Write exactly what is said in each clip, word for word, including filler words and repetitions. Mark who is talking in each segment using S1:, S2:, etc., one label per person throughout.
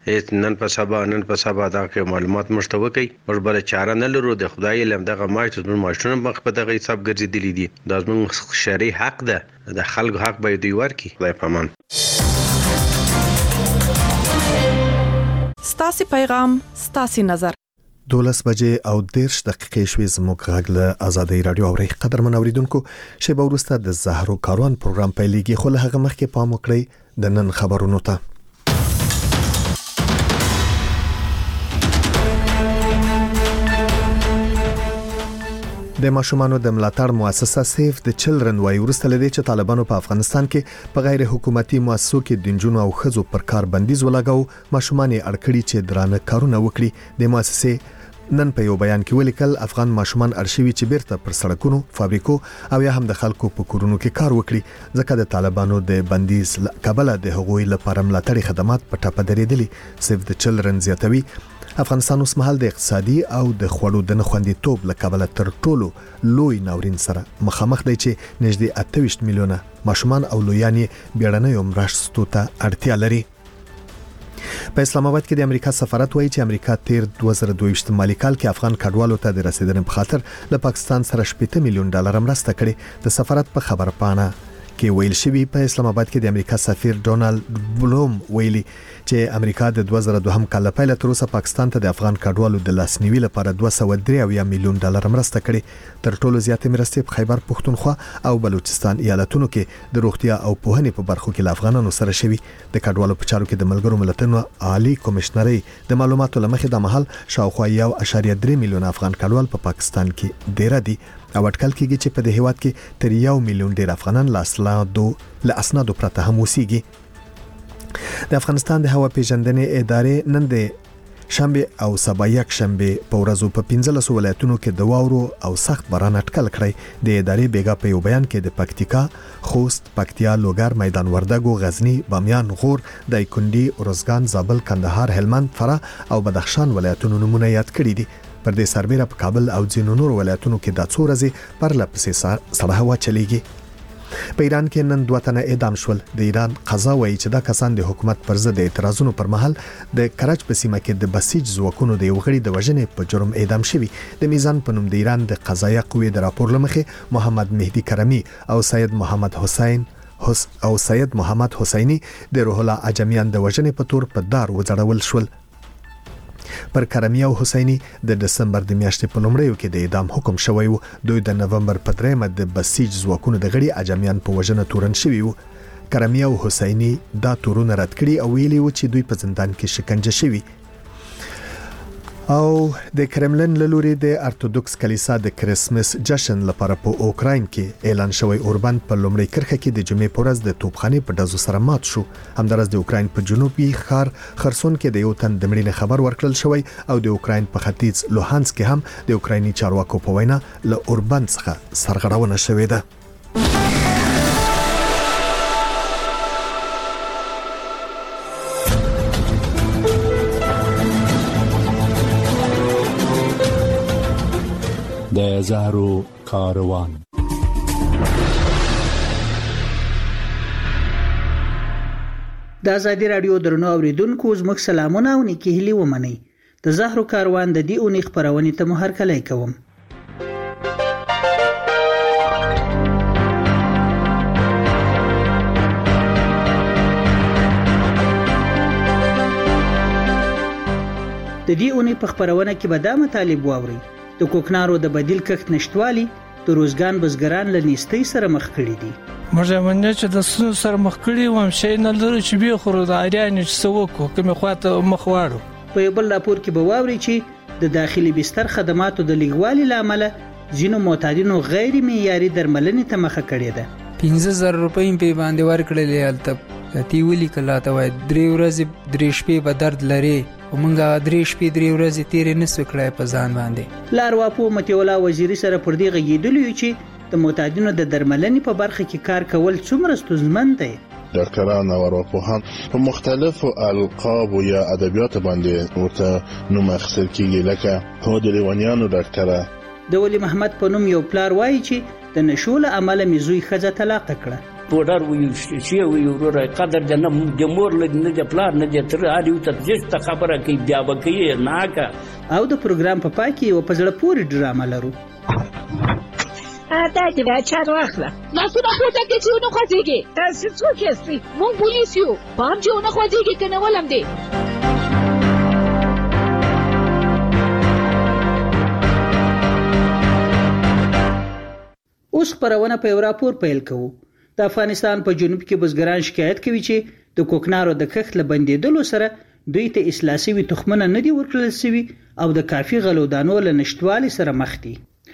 S1: نن په سبا نن په سبا دا کې معلومات مشته وکي او بل چاره نه لرو د خدای لم دغه ماش د ماشونه مخ په دغه حساب ګرځېدلې دي دا زموږ شرعي حق ده د خلکو حق به دی ورکی خدای پامان.
S2: ستاسي پیغام ستاسي نظر
S3: دولس بجې او دیرش دقیقې شوې زموږ غږ له آزادۍ رادیو اوري قدرمن اوریدونکو شیبه وروسته د زهرو کاروان پروګرام پیلېږي خو له هغه مخکې پام وکړئ د نن خبرونو ته. د ماشومانو د ملاتړ مؤسسه سیف د چلډرن وايي ورسته لدی چې طالبانو په افغانستان کې په غیر حکومتي مؤسسو کې د جنونو او خزو پر کار بندیز ولګاو ماشومان یې اړکړي چې درانه کارونه وکړي. د مؤسسې نن په یو بیان کې ولیکل افغان ماشومان ارشیوي چې بیرته پر سړکونو فابریکو او یا هم د خلکو په کورونو کې کار وکړي ځکه د طالبانو د بندیز کابل د هغوی لپاره ملاتړي خدمات په ټاپه درېدلي. سیف د چلډرن زیاتوي افغانستان اوس مهال د اقتصادي او د خوړو د نخوندیتوب له کبله تر ټولو لوی ناورین سره مخامخ دی چې نږدې اته ویشت میلیونه ماشومان او لویان یې بیړنیو مرستو ته اړتیا لري. په اسلام آباد کې د امریکا سفارت وایي چې امریکا تیر دوه زره دوه ویشت مالی کال کې افغان کډوالو ته د رسیدنې په خاطر له پاکستان سره شپږ میلیون ډالر مرسته کړې. د سفارت په خبر پاڼه کې ویل شوی په اسلام آباد کې د امریکا سفیر ډونالد بلوم ویلي چې امریکا د دوه زره دوه کال په پیل تر اوسه پاکستان ته د افغان کډوالو د لاسنیوي لپاره دوه سوه درې میلیون ډالر مرسته کړې. تر ټولو زیاتې مرستې په خیبر پښتونخوا او بلوچستان ایالتونو کې د روغتیا او پوهنې په برخو کې افغانانو سره شوي. د کډوالو په چارو کې د ملګرو ملتونو عالی کمشنري د معلوماتو لمخې د محل شاوخوا یو اشاریه درې میلیون افغان کډوال په پاکستان کې ډیر دي او اټکل کېږي چې په دې هیواد کې تر یو میلیون ډیر افغانان لاسلادو له اسنادو پرته هم اوسېږي. د افغانستان د هوا پیژندنې ادارې نن د شنبه او سبا یک شنبه په ورځو په پنځلس ولایتونو کې د واورو او سخت باران اټکل کړی. د ادارې بیګا په یو بیان کې د پکتیکا، خوست، پکتیا، لوګر، میدان وردګو، غزنی، بامیان، غور، دایکنډي، ارزګان، زابل، کندهار، هلمند، فراه او بدخشان ولایتونو نمونه یاد کړي دي. پر دې سربېره په کابل او ځینو نور ولایتونو کې د څو ورځې پر لپسې سړه هوا چلیږي. په ایران کې نن دوه تنه اعدام شول. د ایران قضا وایي چې دا کسان د حکومت پر ضد اعتراضونو پر مهال د کرج په سیمه کې د بسیج ځواکونو د یو غړي د وژنې په جرم اعدام شوي. د میزان په نوم د ایران د قضایه قوې د راپور لمخې محمد مهدی کرمی او سید محمد حسین او سید محمد حسینی د روح الله عجمیان د وژنې په تور په دار وځړول شول. پر کرمی او حسینی د دسمبر د میاشتې په لومړیو کې د اعدام حکم شوی و. دوی د نومبر په دریمه د بسیج ځواکونو د غړي عجمیان په وژنه تورن شوي وو. کرمی او حسینی دا تورونه رد کړي او ویلي و چې دوی په زندان کې شکنجه شوي. او د کرملن له لوري د ارتودوکس کلیسا د کریسمس جشن لپاره په اوکراین کې اعلان شوی اوربند په لومړی کرخه کې د جمعې په ورځ د توپخانې په ډزو سره مات شو. همدارس د اوکراین په جنوبي ښار خرسون کې د یو تن د مړینې خبر ورکړل شوی او د اوکراین په ختیځ لوهانس کې هم د اوکرایني چارواکو په وینا له اوربند څخه سرغړونه شوې ده.
S4: د زهرو کاروان.
S5: د آزادۍ رادیو درنو اوریدونکو زموږ سلامونه او نیکی هیلې ومنئ. د زهرو کاروان د دې اونۍ خپرونې ته مو هرکلی کوم. د دې اونۍ په خپرونه کې به دا مطالب واورئ. د کوکنارو د بدیل کښت نشټوالي د روزګان بزګران له نیستۍ سره مخ کړي دي.
S6: موږ باندې چې د سونو سره مخ کړي وم شي نه لري چې به خورو د اړیان چې سوکو کومه خواته مخ واړو.
S5: په یو بل راپور کې به واوري چې د داخلي بستر خدماتو د لیږوالي لامل ځینو معتادینو غیر معیاري درملنې ته مخه کړې ده.
S7: پنځه زره روپۍ په باندې ورکړلې الته تی ویلي کله ته وای درې ورځې درې شپې به درد لري ومنګه درې شپې درې ورځې تیرې نسو کړای په ځان باندې.
S5: لارواپو متولا وزیری سره پر دې غږیدلی چې د معتادینو د درملنې په برخه کې کار کول څومره ستونزمن دی.
S8: ډاکټران او ارواپوهان په مختلفو القاب یا ادبیات باندې ورته نوم اخیستل کیږي لکه هو د لیوانیانو ډاکټره.
S5: د ولی محمد په نوم یو پلار وایي چې د نشو له امله مې زوی ښځه طلاق کړه.
S9: پودر وي شي وي ورور قدر د نه د مور نه د پلار نه د تر اړ یو ته جست خبره کوي بیا به کوي نه کا.
S5: او د پروګرام په پای کې یو په زړه پورې ډرامه لرو.
S10: دا دې بیا چار واخله لاسونه پورته کې چې ونه خوځېږي. تاسو څوک یاستئ؟ موږ پولیس یو. پام چې ونه خوځېږي که نه ولم دی.
S5: اوس خبرونه په یو راپور پیل کوو. د افغانستان په جنوب کې بزګران شکایت کوي چې د کوکنارو د کښت له بندیدلو سره دوی ته اصلاح شوي تخمونه نه دي ورکړل شوي او د کافي غلو دانو له نشټوالي سره مخ دي.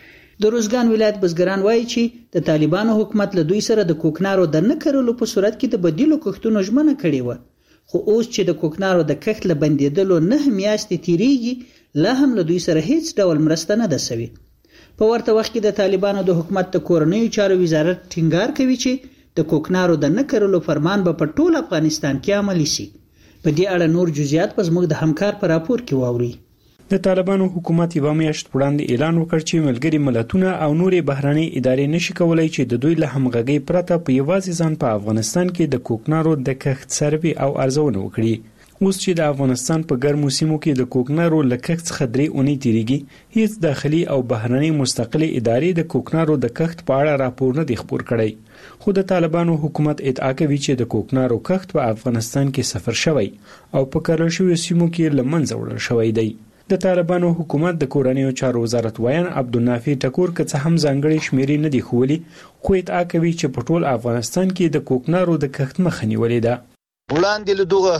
S5: د روزګان ولایت بزګران وایي چې د طالبانو حکومت له دوی سره د کوکنارو د نه کرلو په صورت کې د بدیلو کښتونو ژمنه کړې و. خو اوس چې د کوکنارو د کښت له بندیدلو نه میاشتې تیریږي لا هم له دوی سره هیڅ ډول مرسته نه ده شوې. په ورته وخت کې د طالبانو د حکومت د کورنیو چارو وزارت ټینګار کوي چې د کوکنارو د نه کرلو فرمان به په ټول افغانستان کې عملي شي. په دې اړه نور جزئیات په زموږ د همکار په راپور کې واوري.
S11: د طالبانو حکومت یو میاشت وړاندې اعلان وکړ چې ملګری ملتونه او نورې بهراني ادارې نشي کولای چې د دوی له همغږۍ پرته په یوازې ځان په افغانستان کې د کوکنارو د کښت سروې او ارزونه وکړي. اوس چې د افغانستان په ګرمو سیمو کې د کوکنارو له کښت څخه درې اونۍ تیریږي هیڅ داخلي او بهرنۍ مستقلې ادارې د کوکنارو د کښت په اړه راپور نه دی خپور کړی. خو د طالبانو حکومت ادعا کوي چې د کوکنارو کښت په افغانستان کې صفر شوی او په کرل شویو سیمو کې له منځه وړل شوی دی. د طالبانو حکومت د کورنیو چارو وزارت وایان عبدالنافع ټکور که څه هم ځانګړي شمیرې نه دي ښوولي خو ادعا کوي چې په ټول افغانستان کې د کوکنارو د کښت مخه نیولې ده.
S12: وړاندې له دغه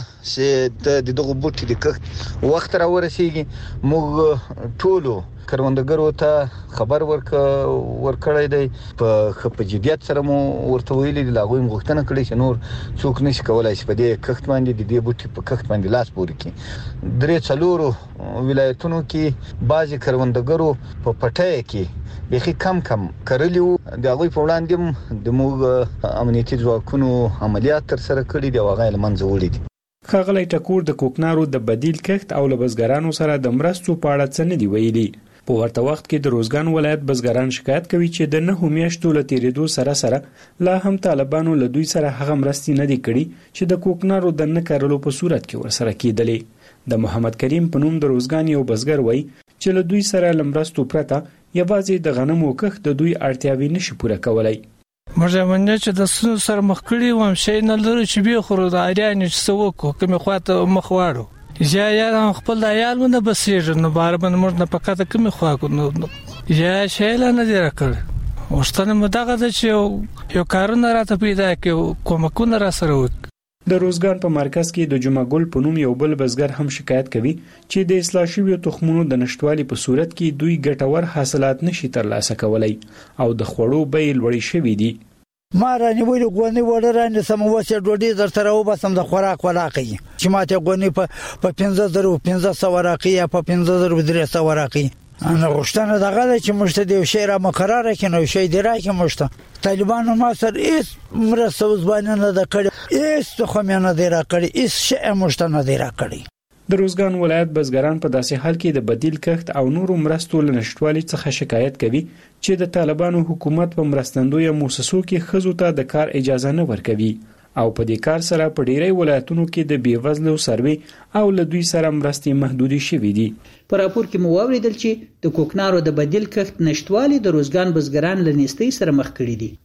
S12: چې د دغه بوټي د کښت وخت را ورسیږي موږ ټولو کروندګرو ته خبر ورک ورکړی دی. په په جديت سره مو ورته ویلي د لاغوي مغښتنه کړی چې نور څوک نشي کولای چې په دې کښت باندې د دې بوټي په کښت باندې لاس پوري کړي. درې څلورو ولایتونو کې بعضي کروندګرو په پټای کې بخي کم کم کړلیو. د هغه په وړاندې د موږ امنیتي ځواکونو عملیات تر سره کړي دي او هغه لمنځه وړي دي.
S11: ښاغلی ټکور د کوکنارو د بدیل کښت او له بزګرانو سره د مرستو په اړه څه نه دي ویلي. په ورته وخت کې د روزګان ولایت بزګران شکایت کوي چې د نهو میاشتو له تیریدو سره سره لا هم طالبانو له دوی سره هغه مرستې نه دي کړي چې د کوکنارو د نه کرلو په صورت کې ورسره کېدلې. د محمد کریم په نوم د روزګان یو بزګر وایي چې له دوی سره له مرستو پرته یوازې د غنمو کښت د دوی اړتیاوې نشي پوره کولای.
S6: مرجع منجه چې د سونو سره مخ کړي وم شي نه لري چې به خورو د اړیانې چې سوکو کومه خواته مخ واړو یا یا خپل د عیالونه بسېږي نو بار باندې موږ نه پکاته کومه خوا کو نو یا شي نه دی راکړ. وشتنه مداغه چې یو کارونه راته پیدا کې کومکونه را سره وک.
S11: د روزګان په مرکز کې د جمعه ګل په نوم یو بل بزګر هم شکایت کوي چې د اصلاح شویو تخمونو د نشټوالي په صورت کې دوی ګټور حاصلات نشي ترلاسه کولای او د خوړو بیې لوړې شوې دي.
S13: ما رانه ویل غونې وړه رانه سموسه ډوډۍ در سره وبسم د خوراک ولاقي چې ماته غونې په په پنځه زره پنځه سوه راقي یا په پنځه زره درې سوه راقي. انا غوښتنه دغه چې مشته دی شی را مقرره کینو شی دی راکې مشته طالبانو ما سر ایس مرسته وزبانه نه د کړي ایس خو مې نه دی را کړی ایس شی مشته نه دی را کړی.
S11: د روزګان ولایت بزګران په داسې حال کې د بدیل کښت او نورو مرستو له نشټوالي څخه شکایت کوي چې د طالبانو حکومت په مرستندوی موسسو کې ښځو ته د کار اجازه نه ورکوي او په دې کار سره په ډیری ولایتونو کې د بیوزلو سروي او له دوی سره مرستې محدودې شوې دي.
S5: په راپور کې مو واوریدل چې د کوکنارو د بدیل کښت نشټوالي د روزګان بزګران له نیستۍ سره مخ کړي دي.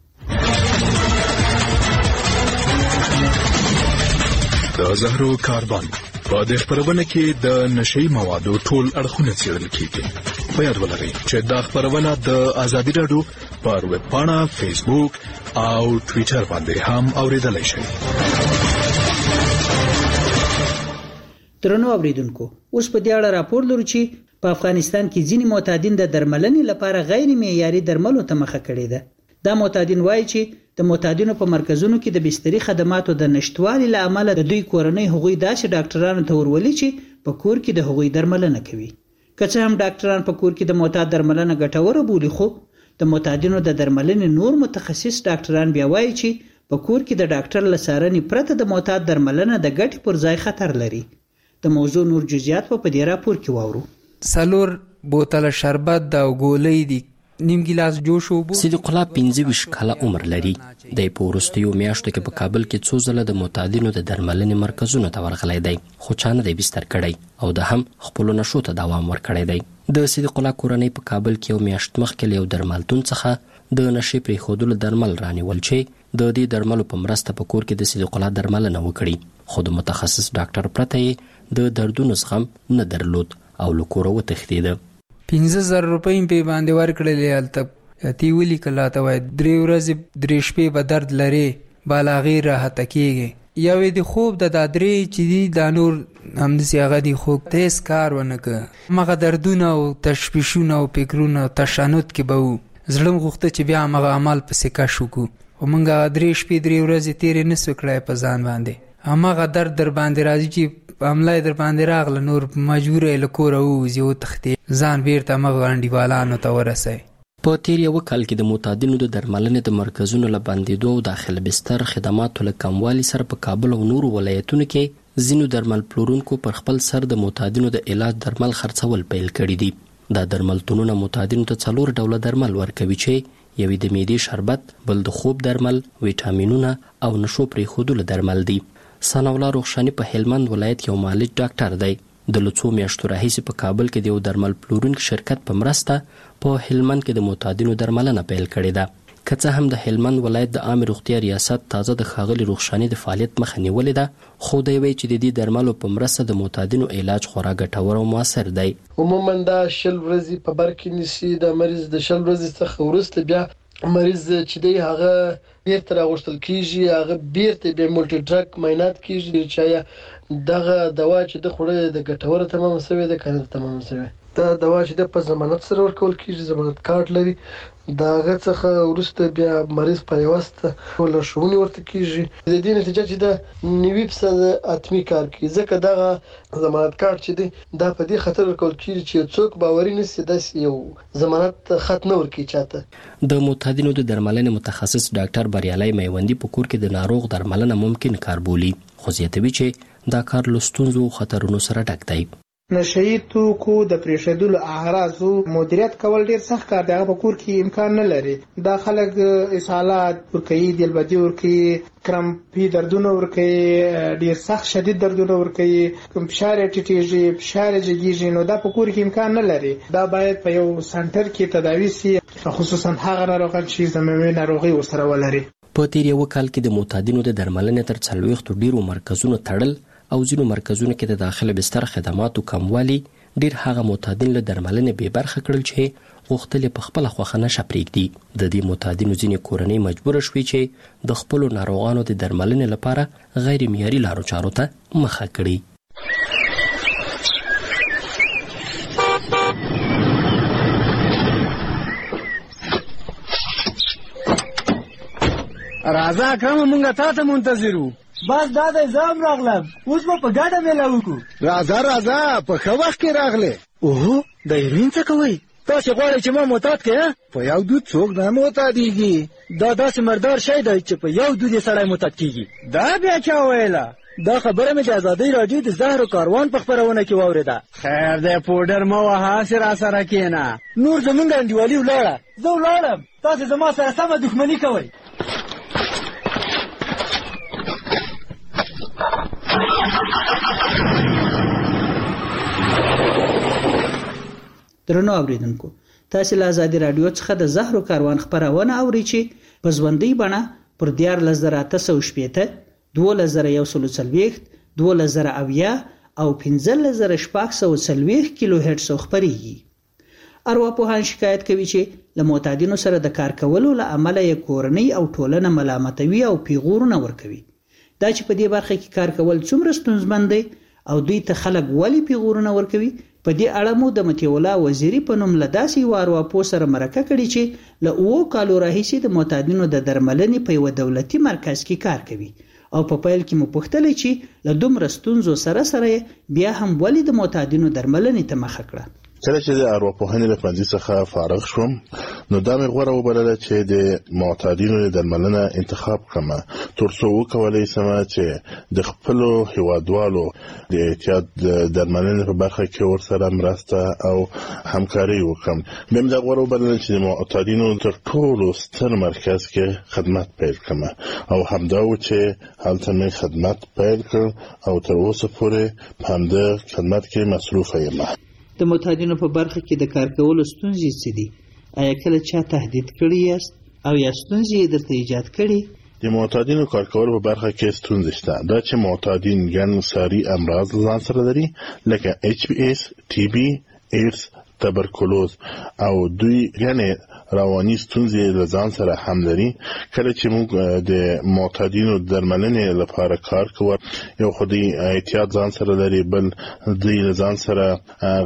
S14: د زهرو کاربن په دې خبرونه کې د نشئی موادو ټول اړخونه څېړل کیږي. په یاد ولرئ چې دا خبرونه د ازادي راډیو پر ویب پاڼه، فیسبوک او ټوئیټر باندې هم اوریدلای شئ.
S5: درنو اوریدونکو، اوس په دې اړه راپور لرو چې په افغانستان کې ځینې معتادین د درملنې لپاره غیر معیاري درملو ته مخه کړې ده. دا معتادین وایي چې د معتادینو په مرکزونو کې د بستري خدماتو د نشټوالي له امله د دوی کورنۍ هغوی داسې ډاکټرانو ته ورولي چې په کور کې د هغوی درملنه کوي. که څه هم ډاکټران په کور کې د معتاد درملنه ګټوره بولي، خو د معتادینو د درملنې نور متخصص ډاکټران بیا وایي چې په کور کې د ډاکټر له څارنې پرته د معتاد درملنه د ګټې پر ځای خطر لري. د موضوع نور جزئیات په دې راپور کې واورو.
S7: څلور بوتله شربت د ګولۍ دي نیم ګلاس جوش وبو.
S15: صدیق الله پنځه ویشت کاله عمر لري. د په وروستیو میاشتو کې په کابل کې څو ځله د معتادینو د درملنې مرکزونو ته ورغلی دی خو چا نه دی بستر کړی او د هم خپلو نشو ته دوام ورکړی دی. د صدیق الله کورنۍ په کابل کې یو میاشت مخکې له یو درملتون څخه د نشې پرېښودلو درمل رانیول چې د دې درملو په مرسته په کور کې د صدیق الله درملنه وکړي خو د متخصص ډاکټر پرته یې د دردونو زغم نه درلود او له کوره وتښتېده.
S7: پنځه زره روپۍ په باندې ورکړلې هلته تی ولیکل ته وایي درې ورځې درې شپې به درد لرې بالاغې راحته کېږي. یوې د خوب د دا درې چې دي دا نور همداسې هغه دي خو تیز کار ونه که مغه دردونه او تشویشونه او فکرونه تشنج کې به وو. زړه م غوښته چې بیا همغه عمل پسې کش وکړو خو موږ درې شپې درې ورځې تېرې نه سو کړی په ځان باندې. همغه درد در باندې راځي چې حمله در باندې راغله نور مجبور یې له کوره ووځي وتښتې ځان بیرته همغه انډیوالانو ته ورسوي.
S15: په تیر یو کال کې د معتادینو د درملنې د مرکزونو له بندېدو او داخل بستر خدماتو له کموالي سره په کابل او نورو ولایتونو کې ځینو درمل پلورونکو پر خپل سر د معتادینو د علاج درمل خرڅول پیل کړي دي. دا درملتونونه معتادینو ته څلور ډوله درمل ورکوي چې یوې د معدې شربت، بل د خوب درمل، ویټامینونه او نشو پرېښودلو درمل دي. ثناء الله رخشاني په هلمند ولایت یو مالج ډاکټر دی. د له څو میاشتو راهیسې په کابل کې د یو درمل پلورونکي شرکت په مرسته په هلمند کې د معتادینو درملنه پیل کړې ده. که څه هم د هلمند ولایت د عامې روغتیا ریاست تازه د ښاغلي رخشاني د فعالیت مخه نیولې ده خو دی وایي چې د دې درملو په مرسته د معتادینو علاج خورا ګټور او موثر دی.
S16: عموما دا شل ورځې په بر کې نیسي. د مریض د شل ورځې څخه وروسته بیا مریض چې دی هغه بیرته راغوښتل کیږي، هغه بیرته بیا مولټي ډرګ معاینات کیږي چې دغه دوا چې د خوړه د ګټوره تمام شوی ده کنه تمام شوی. دا دوا چې د په ضمانت سره ورکول کیږي، ضمانت کارت لري. دا هغه څخه وروسته بیا مریض په یوسته ولا شونی ورته کیږي. د دې نتیجه چې د نیوي فیصد اتمی کار کوي ځکه دغه ضمانت کارت چې دی دا په دې خاطر ورکول کیږي چې څوک باوري نشي داسې یو ضمانت خط نه ورکړي چاته.
S15: د معتادینو د درملنې متخصص ډاکټر بریالي میوندي په کور کې د ناروغ درملنه ممکن کار بولي خو زیاتوي چې دا کار له ستونزو او خطرونو سره ډک دی.
S17: نشئی توکو د پریښودلو اعراضو مدیریت کول ډیر سخت کار دی. هغه په کور کې امکان نه لري. دا خلک اسهالات ورکوي، دلبدي ورکوي، کرمپي دردونه ورکوي، ډیر سخت شدید دردونه ورکوي، فشار ټیټیږي، فشار جګیږي. نو دا په کور کې امکان نه لري. دا باید په یو سنټر کې تداوي شي خصوصا هغه ناروغان چې زموږ ناروغي ورسره ولري.
S15: په تیر یو کال کې د معتادینو د درملنې تر څلوېښتو ډیرو مرکزونو تړل او ځینو مرکزونو کې د داخله بستر خدماتو کموالی ډیر هغه معتادین له درملنې بې برخه کړل چې غوښتل په خپل خوښه نشه پرېږدي. د دې معتادینو ځینې کورنۍ مجبور شوي چې د خپلو ناروغانو د درملنې لپاره غیر معیاري لارو چارو ته مخه کړي.
S18: راځه اکرم مونږه تا ته منتظر وو.
S19: بس دا د زام راغلم اوس به په ګډه میله وکړو.
S18: راځه راځه په ښه وخت کې راغلې. اوهو د هیروین څه کوئ؟ تاسې غواړئ چې ما معتاد کړې؟ په یو دود څوک نه معتادېږي.
S19: دا داسې مردار شی دی چې په یو دود یې سړی معتاد کېږي.
S18: دا بیا چا ویله؟
S19: دا خبره مې د ازادۍ راډیو د زهرو کاروان په خپرونه کې واورېده.
S18: خیر دی پوډر مه وهه هسې راسره کښېنه.
S19: نور زمونږ انډیوالي ولاړه. زه ولاړم تاسې زما سره سمه دښمني کوئ.
S5: درنو اوریدونکو، تاسو له ازادي رادیو څخه د زهرو کاروان خبرونه اورئ چې په ژوندۍ بڼه پر دیارلس زره اته سوه شپېته، دولس زره یو سل څلوېښت، دولس زره اویا او پنځلس زره شپږ سوه څلوېښت کیلو هرټز خپرېږي. ارواپوهان شکایت کوي چې له معتادینو سره د کار کولو له امله یې کورنۍ او ټولنه ملامتوي او پیغورونه ورکوي. دا چې په دې برخه کې کار کول څومره ستونزمن دی او دوی ته خلک ولې پیغورونه ورکوي، په دې اړه مو د مطیع الله وزیري په نوم له داسې یوه ارواپوه سره مرکه کړې چې له اوو کالو راهیسې د معتادینو د درملنې په یوه دولتي مرکز کې کار کوي او په پیل کې مو پوښتلې چې له دومره ستونزو سره سره بیا هم ولې د معتادینو درملنې ته مخه کړه.
S8: کله چې د ارواپوهنې له پوهنځي څخه فارغ شوم نو دا مې غوره وبلله چې د معتادینو درملنه انتخاب کړم تر څو وکولای شم چې د خپلو هیوادوالو د اعتیاد درملنې په برخه کې ورسره مرسته او همکاري وکړم. بیا مې دا غوره وبلله چې د معتادینو تر ټولو ستر مرکز کې خدمت پیل کړم او همدا و چې هلته مې خدمت پیل کړ او تر اوسه پورې په همدې خدمت کې مصروفه یم.
S5: د معتادینو په برخه کې د کار کولو ستونزې څه دي؟ آیا کله چا تهدید کړی یاست او یا ستونزې یې درته ایجاد کړي؟
S8: د معتادینو کار کولو په برخه کې ستونزې شته. دا چې معتادین ګڼ ساري امراض ځان سره لري لکه ایچ پی ایس، ټي بي، ایډز، تبرکلوز او دوی ګڼې رواني ستونزې له ځان سره هم لري. کله چې موږ د معتادینو درملنې لپاره کار کوو یو خو د اعتیاد ځان سره لري، بل دوی له ځان سره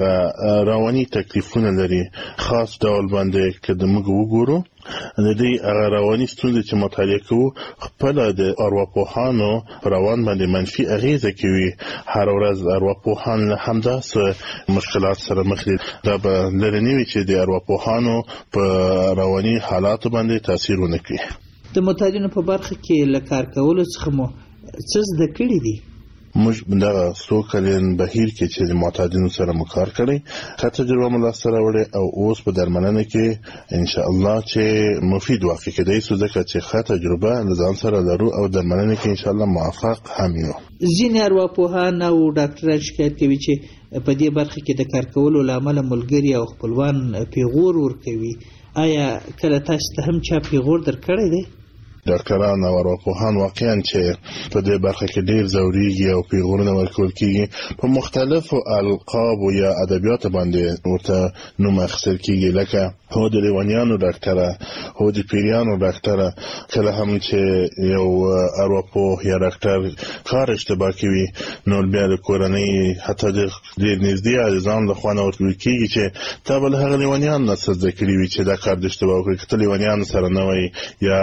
S8: رواني تکلیفونه لري. خاص ډول باندې که د موږ وګورو د دې هغه رواني ستونزې چې مطالعه کوو خپل د ارواپوهانو روان باندې منفي اغیزه کوي. هر ورځ ارواپوهان له همداسې مشکلات سره مخ دي. دا به لرې نه وي چې د ارواپوهانو په رواني حالاتو باندې تاثیر ونه کړي.
S5: د معتادینو په برخه کې له کار کولو څخه مو څه زده کړي دي؟
S8: موږ دغه څو کلن بهیر کې چې د معتادینو سره مو کار کړی ښه تجربه مو لاسته راوړې او اوس په درملنه کې ان شاء الله چې مفید واقع کېدای شو ځکه چې ښه تجربه له ځان سره لرو او درملنه کې ان شاء الله موفق هم یو.
S5: ځینې ارواپوهان او ډاکټران شکایت کوي چې په دې برخه کې د کار کولو له امله ملګري او خپلوان پیغور ورکوي. آیا کله تاسو ته هم چا پیغور درکړی دی؟
S8: ډاکټران او ارواپوهان واقعا چې په دې برخه کې ډیر زوريږي او پیغورونه ورکول کیږي په مختلفو القاب یا ادبیات باندې ورته نوم اخیستل کیږي لکه هو د لیوانیانو ډاکټره، هو د پیریانو ډاکټره. کله هم چې یو ارواپوه یا ډاکټر کار اشتباه کوي نو بیا د کورنۍ حتی د ډیر نږدې عزیزان له خوا نه ورته ویل کیږي چې تا به له هغه لیوانیانو نه څه زده کړي وي چې دا کار د اشتباه وکړي. که ته لیوانیانو سره نه وای یا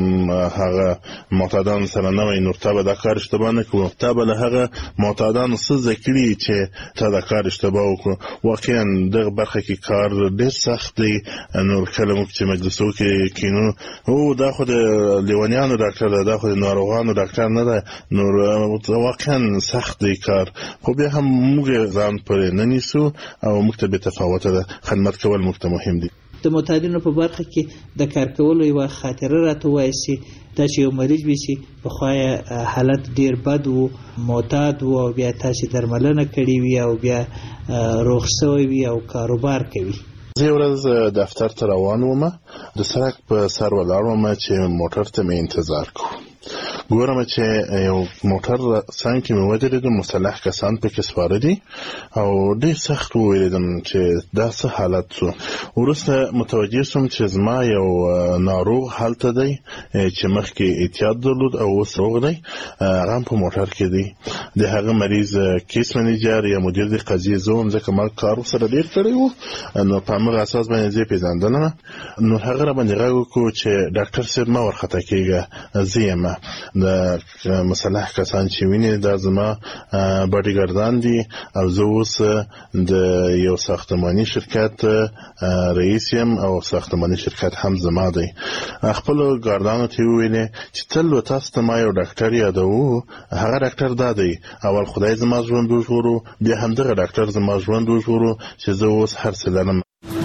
S8: هغه معتادان سره نه وای نو تا به دا کار اشتباه نه کوو. تا به له هغه معتادانو څه زده کړي چې تا دا کار اشتباه وکړو. واقعا دغه برخه کې کار ډیر سخت دی. نور کله موږ چې مجلسو کې کینو او دا خو د لیوانیانو ډاکټر دی، دا خو د ناروغانو ډاکټر نه دی. نور واقعا سخت دی کار، خو بیا هم موږ ځان پرې نه نیسو او موږ ته بې تفاوته ده. خدمت کول موږ ته مهم دي.
S5: د معتادینو په برخه کې د کار کولو یوه خاطره راته وایسي. دا چې یو مریض وي چې پخوا حالت ډیر بد و، معتاد و او بیا تاسې درملنه کړې وي او بیا روغ شوی وي او کاروبار کوي.
S8: زه یو ورځ دفتر ته روان وم، د سړک په سر ولاړ وم چې موټر ته مې انتظار کوم. ګورم چې یو موټر څنګ کې مې ودرېد، مسلح کسان پکې سپاره دي او ډېر سخت وویریدم چې دا څه حالت شو. وروسته متوجه شوم چې زما یو ناروغ هلته دی چې مخکې اعتیاد درلود او اوس روغ دی، هغه هم په موټر کې دی. د هغه مریض کیس منیجر یا مدیر د قضیې زه وم ځکه ما کار ورسره ډېر کړی و. نو په همغه اساس باندې زه یې پېژندلم. نو هغه راباندې غږ وکړو چې ډاکټر صاحب مه ورخطا کېږه، زه یم. د مسلح کسان چې ویني دا زما باډیګاردان دي او زه اوس د یو ساختماني شرکت رئیس یم او ساختماني شرکت هم زما دی. خپلو ګاردانو ته وویلې چې تل به تاسو ته ما یو ډاکټر یادوو، هغه ډاکټر دا دی. اول خدای زما ژوند وژغورو، بیا همدغه ډاکټر زما ژوند وژغورو چې زه اوس هر څه لرم.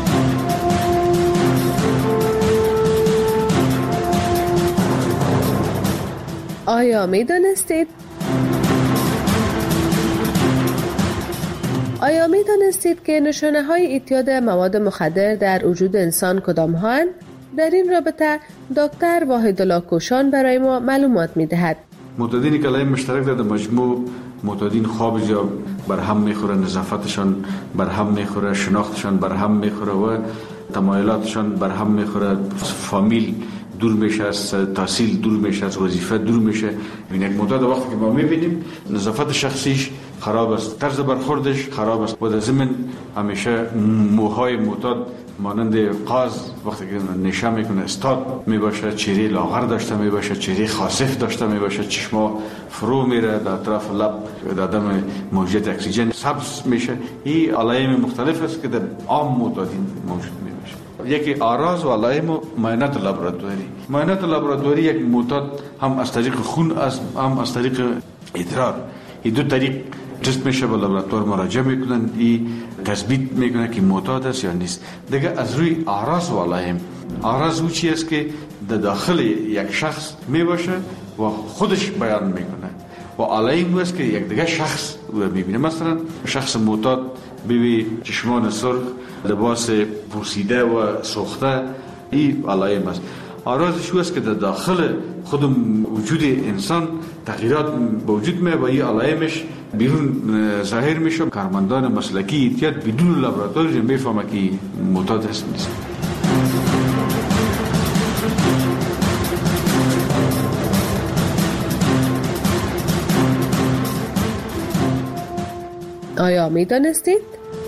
S20: آیا می دانستید؟ آیا می دانستید که نشانه های اعتیاد مواد مخدر در وجود انسان کدام هاند؟ در این رابطه دکتر واحدالله کوشان برای ما معلومات می دهد.
S21: معتادین کلای مشترک در مجموع معتادین خواب یا بر هم میخوره، نظافتشان بر هم میخوره، شناختشان بر هم میخوره و تمایلاتشان بر هم میخوره، فامیل دور میشه، از تحصیل دور میشه، از وظیفه دور میشه. یک معتاد وقتی که ما میبینیم نظافت شخصیش خراب است، طرز برخوردش خراب است و در ضمن همیشه موهای معتاد مانند قاز وقتی که نشه میکنه استاد میباشه، چهره لاغر داشته میباشه، چهره خاصف داشته میباشه، چشما فرو میره، در طرف لب در دم موجود اکسیژن سبز میشه. این علائم مختلف است که در عام معتادین موجود میشه. یکی آراز و علائم معاینات لابراتواری. معاینات لابراتواری یک معتاد هم از طریق خون هم از طریق ادرار، این دو طریق تست میشه، به لابراتوار مراجعه میکنن، این تثبیت میکنه که معتاد است یا نیست. دیگه از روی اعراض و علائم، اعراض او چیزی است که در داخل یک شخص میباشه و خودش بیان میکنه و علائم او است که یک دیگه شخص او میبینه. مثلا شخص معتاد ببی چشمان سرخ، لباس پوسیده و سوخته، این علائم است. اعراضش او است که در داخل خود وجود انسان تغییرات به وجود میاد و این علائمش بیرون ظاهر میشه. کارمندان مسلکی احتیاط بدون لابراتوار میفهمه که معتاد هست نیست.
S20: آیا می دانستید؟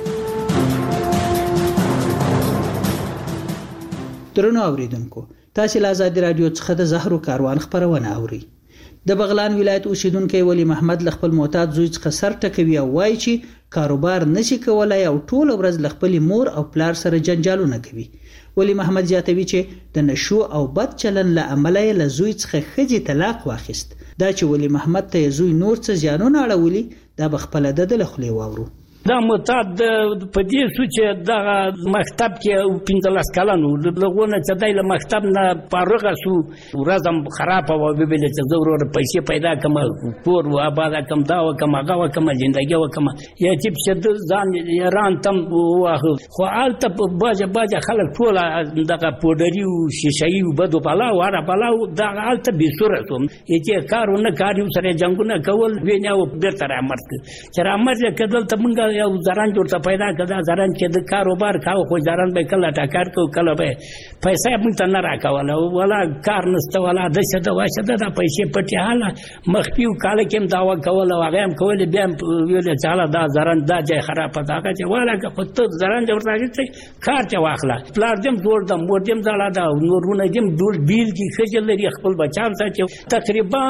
S5: درنو اوریدونکو، تاسو له آزادي رادیو څخه د زهر او کاروان خبرونه اوري. د بغلان ولایت اوسیدونکو ولی محمد ل خپل معتاد زوی څخه سر ټکوي او وایي چې کاروبار نشي کولای او ټول ورځ ل خپل مور او پلار سره جنجالونه کوي. ولی محمد زیاتوي چې د نشو او بد چلن له امله له زوی څخه خځې طلاق واخیست. دا چې ولی محمد ته زوی نور څه زیانونه اړولي دا بخپل د دل خلې واورو.
S9: دا معتاد په دې سوچ دغه مکتب کې پنځلس کلنو لغونه چې دای له مکتب نه فارغ شو، ورځم خراب او ویل چې ضرور پیسې پیدا کوم، کور و آباد کوم، دا و کوم، هغه و کوم، ژوندۍ و کوم، یا چې چې ځان ایران تم واخل خو آلته باجه باجه خلک ټول دغه پودری او شیشې او بدو بالا واره بالا دغه آلته به صورت هم چې کارونه کاریو سره جنگونه کول ویناو بیرته رامرت چې رامرت کدل ته مونږ یو زران جوړته پیدا کړه. زران چې د کاروبار کاو خو زران به کله ټاکار کو کله به پیسې مونږ ته نه راکوله ولا کار نسته ولا د څه د واشه د پیسې پټه حاله مخفیو کال کې داوا کوله هغه هم کول بیا ویل چې دا زران دا ځای خراب پاتاګه چې ولا که ته زران جوړته چې کار چې واخله پلار دې جوړ د مور دې زړه دا نورونه دې ډول بیل کې خجل لري خپل بچان ساتي. تقریبا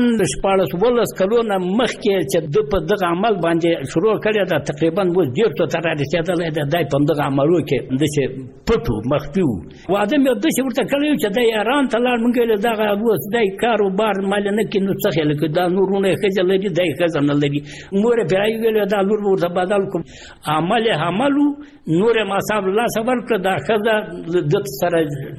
S9: شپږ ولس کلونه مخکې چې د په دغه عمل باندې شروع کړی دا تقریبا و ډیر ته تر رسیدل د دای په دغه عملو کې د څه پټو مخفیو و ادم یو د څه ورته کړی چې د ایران ته لاړ مونږ له دغه اوس د کاروبار مال نه کې نو څه لکه دا نورونه خجل لري د خزانه لري مور پیرای ویل دا نور ورته بدل کوم عمل عملو نور ما صاحب الله صبر کړ دا خزه د سره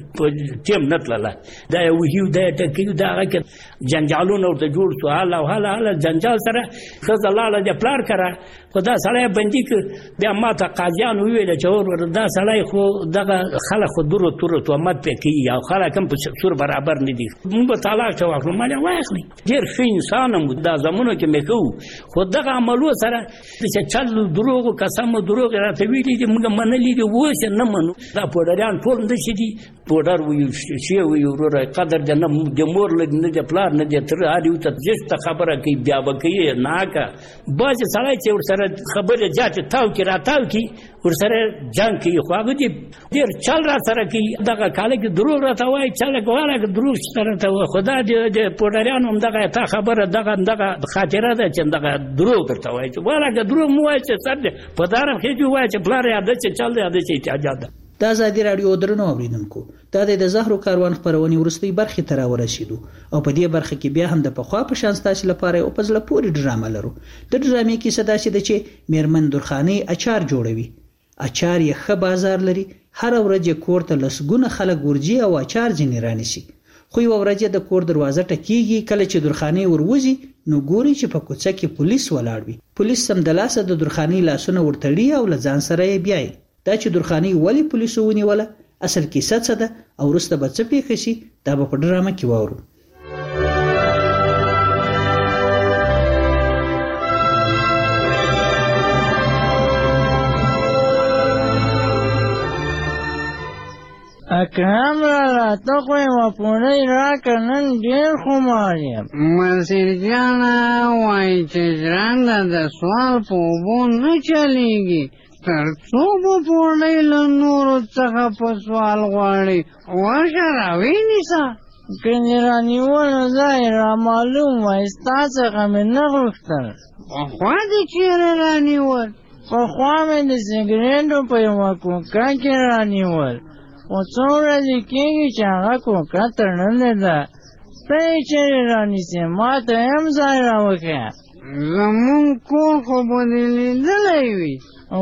S9: تیم نتلله دا یو هیو د ټکیو دا کې جنجالونه ورته جوړ شو حالا حالا حالا جنجال سره خزه لاله د پلار کرا خدا سړی بندي ک بیا ماته قاضیان ویل چې ور دا سړی خو دغه خلک خو درو تور تهمت پکې یا خلک هم په سور برابر نه دي موږ تعالی ته واخلو مال واخلي ډیر ښه انسان مو دا زمونږ کې مکو خو دغه عملو سره چې چل دروغ قسم دروغ راته ویلي دي موږ منلي دي وښ نه منو دا پوډریان ټول د شي دي پوډر وي شي وي ورور قدر د نه د مور لګ نه د پلار نه د تر هادي ته جست خبره کوي بیا وکي ناکه باز سړی چې ور سره خبره جاته تاو کې راتاو کې ور سره جنگ کې خو هغه دې ډیر چل را سره کې دغه کاله کې دروغ راته وای چل غواړه کې دروغ سره ته خدا دې د پوډریان هم دغه تا خبره دغه دغه خاطره ده چې دغه دروغ درته وای چې ولا کې دروغ مو وای چې سر په دارم کې جو وای چې بلاره یاد چې چل دی یاد چې احتیاج ده.
S5: د آزادي رادیو درنو اوریدونکو دا د زهرو کاروان خبرونه ورستي برخه تر ورسېدو او په دې برخه کې بیا هم د پخوا په شان ستاسو لپاره او پزله پوری ډرامه لرو. د ډرامې کې صدا شي د چې میرمن درخاني اچار جوړوي. اچار یې ښه بازار لري، هر ورځ کور ته لسګونه خلک ورجی او اچار ځنی رانیسي. خو یو ورځ د کور دروازه ټکیږي کله چې درخاني وروزي نو ګوري چې په کوڅه کې پولیس ولاړ وي. پولیس سم د لاسه د درخاني لاسونه ورتړي او لځان سره یې بیاي. دا چې درخاني ولی پولیسو ونیوله اصل کیسه څه ده او وروسته به څه پیښ شي دا به په ډرامه کې واورو.
S1: اکرم لالا ته خو یوه پوړۍ راکړه نن ډېر خمار یم.
S22: مسیر جانه وایي چې ژرنده د سوال په اوبو نه چلیږي، تر څو به پوړۍ له نورو څخه په سوال غواړي. ورشه راوینیسه.
S1: که دې رانیول نو ځای رامعلوم وای، ستا څخه مې نه غوښتل.
S22: پخوا دې چېرې رانیول؟
S1: پخوا مې د سګرېټو په یوه کوکه کې رانیول، خو څو ورځې کېږي چې هغه کوکه تړلې ده. ته یې چېرې رانیسې؟ ما ته هم ځای راوښیه.
S22: زمونږ کور خو به دې لیدلی وي.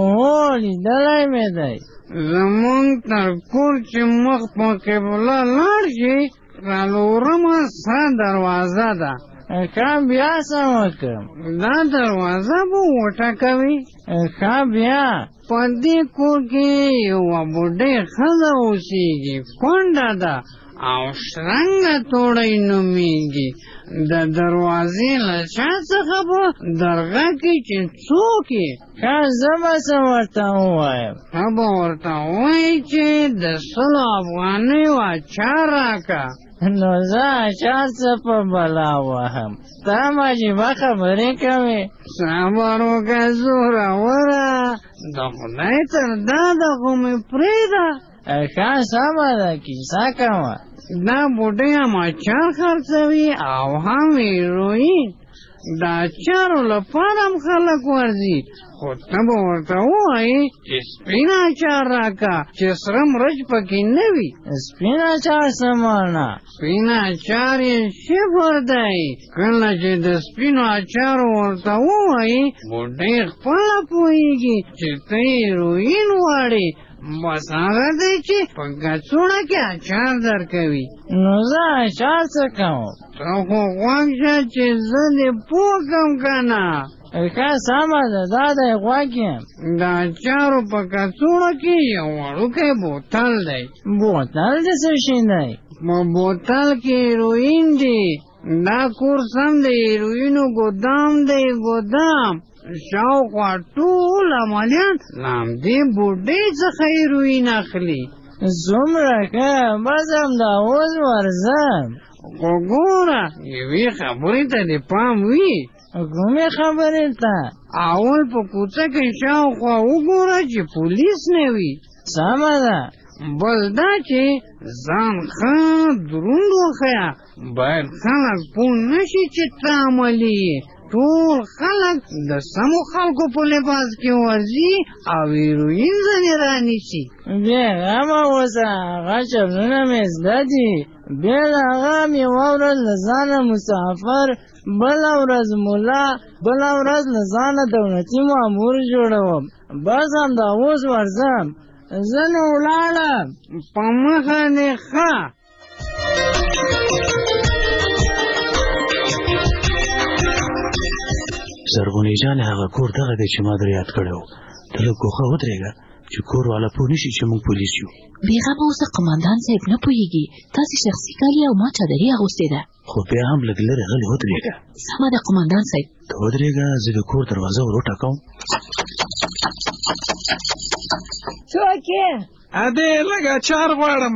S1: هو لیدلی مې دی.
S22: زمونږ تر کور چې مخ په قبله لاړ شي، څلورمه سره دروازه ده.
S1: ښه بیا څه وکړم؟
S22: دا دروازه به وټکوي.
S1: ښه بیا؟
S22: په دې کور کې یوه بوډۍ ښځه اوسېږي، کونډه ده او شرنګه توړۍ نومېږي. د دروازې له شا څخه به درغکي چې څوک یې.
S1: ښه زه به څه ورته ووایم؟
S22: ښه به ورته ووایي چې د سلو افغانیو اچار راکړه.
S1: نو زه اچار څه په بلا وهم؟ ته هم عجیبه خبرې کوې.
S22: صبر وکړه زوروره، د خدای تر داده خو مې پرېږده.
S1: ښه سمه ده، کیسه کوه.
S22: دا بوډۍ هم اچار خرڅوي او هم هیروین. د اچارو لپاره هم خلک ورځي، خو ته به ورته ووایي چې سپین اچار راکړه چې سره مرچ پکې نه وي.
S1: سپین اچار څه معنا؟
S22: سپین اچار یې صفر دی. کله چې د سپینو اچارو ورته ووایي، بوډۍ خپله پوهېږي چې ته هیروین غواړې. بس هغه دی چې په کڅوړه کې اچار درکوي.
S1: نو زه اچار څه کوم؟
S22: ته خو غوږ شه چې زه دې پوه کړم که نه.
S1: ښه سمه ده، دا دی غوږ یم.
S22: د اچارو په کڅوړه کې یو وړوکی بوتل دی.
S1: بوتل د څه شي دی؟
S22: په بوتل کې هیروین دی. دا کور سم د هیروینو ګودام دی، ګودام. شاوخوا ټول عملیان له همدې بوډۍ څخه هیروین اخلي.
S1: څومره ښه، بس همدا اوس ورځم.
S22: خو ګوره یوې خبرې ته دې پام وي.
S1: کومې خبرې ته؟
S22: اول په کوڅه کې شاوخوا وګوره چې پولیس نه وي.
S1: سمه ده.
S22: بل دا چې ځان ښه دروند وښیه، باید خلک پوه نه شي چې ته عملي یې. ټول خلک د سمو خلکو په لباس کې ورځي او هیروین ځنې رانیسي.
S1: بېغمه اوسه، هغه چلونه مې زده دي. بیا له هغه هم یوه ورځ له ځانه مسافر، بله ورځ ملا، بله ورځ له ځانه دولتي مامور جوړوم. بس همدا اوس ورځم. زه نو ولاړم.
S22: په مخه دې ښه.
S23: زرغونې جانې هغه کور دغه دی چې ما در یاد کړی و. ته لږ ګوښه ودرېږه چې کور والا پوه نه شي چې موږ پولیس یو.
S10: بېغمه اوسه، قمندان صاحب نه پوهېږي. تاسې شخصي کالي او ما چادري اغوستې ده.
S23: خو بیا هم لږ لرې غلې ودرېږه.
S10: سمه ده قمندان صاحب.
S23: ته ودرېږه، زه د کور دروازه ور وټکوم.
S10: څوک یې؟
S6: ادې لږ اچار غواړم.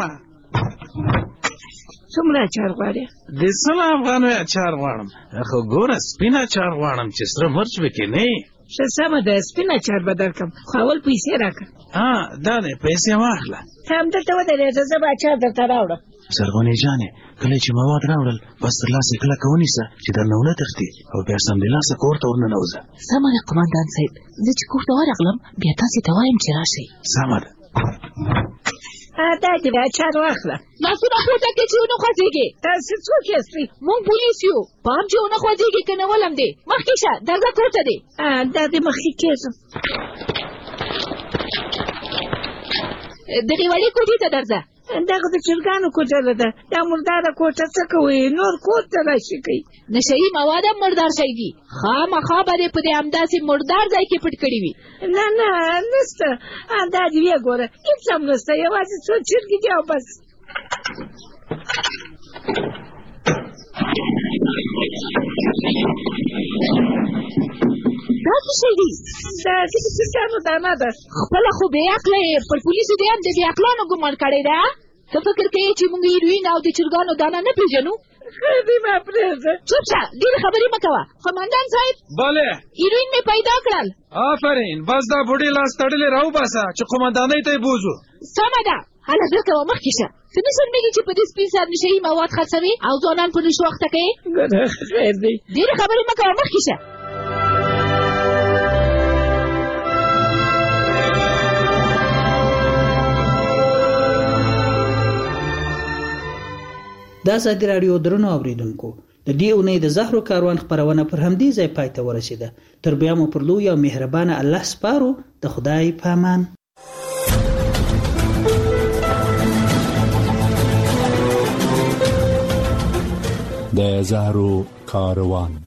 S10: څومره اچار غواړې؟
S6: د سلو افغانیو اچار غواړم. خو ګوره سپین اچار غواړم چې سره مرچ پکې نه وي.
S10: ښه سمه ده، سپین اچار به درکړم، خو اول پیسې راکړه.
S6: ها دا دی، پیسې واخله.
S10: ته همدلته ودرېږه، زه به اچار درته راوړم.
S23: زرغونې جانې، کله چې مواد راوړل بس ترلاسه یې کلکه ونیسه چې درنه ونه تښتي، او بیا سمدلاسه کور ته ورننوځه.
S10: سمه ده قمندان صاحب، زه چې کور ته ورغلم بیا تاسې ته وایم چې راشئ.
S23: سمه ده.
S10: دا دې د اچار واخله.
S24: لاسونه پورته کړئ چې ونه خوځېږي.
S10: تاسې څوک یاستئ؟
S24: موږ پولیس یو. پام چې ونه خوځېږي که نه ولم دی. مخکې شه، درځه کور ته دی.
S10: دا دې مخکې کېږم.
S24: دغې وړې کوټې ته درځه.
S10: دغه د چرګانو کوټه ده. دا مرداره کوټه څه کوئ؟ نور کور ته راشئ کوئ.
S24: نشهیي مواد هم مردار شی دي. خامخا به دې په دې همداسې مردار ځای کې پټ کړي وي.
S10: نه نه نشته. دا دې ویې ګوره، هېڅ هم نشته، یوازې څو چرګې دي او بس.
S24: دا څه شی دي؟
S10: دا چې د چرګانو دانه ده.
S24: خپله خو بې عقله یې، پر پولیسو دې هم د بې عقلانو ګمان کړی ده. ته فکر کوې چې موږ هیروین او د چرګانو دانه نه پیژنو؟
S22: خدای ما پرېږده.
S24: چوپ شه، ډېرې خبرې مه کوه. قمندان صاحب،
S2: بله،
S24: هیروین مې پیدا کړل.
S2: آفرین، بس دا بوډۍ لاس تړلې راوباسه چې قمندانۍ ته یې بوځو.
S24: سمه ده، هله زر کوه، مخکې شه. ته نه شرمېږې چې په دې سپین سر نشه یي مواد خرڅوې او ځوانان په نشو اخته کوې؟
S22: خیر دی.
S24: ډېرې خبرې مه کوه، مخکې شه.
S5: د ازادي راډیو درنو اوریدونکو، د دې اونۍ د زهرو کاروان خپرونه پر همدې ځای پای ته ورسېده. تر بیا مو پر لوی او مهربانه الله سپارو. د خدای په امان.
S3: د زهرو کاروان.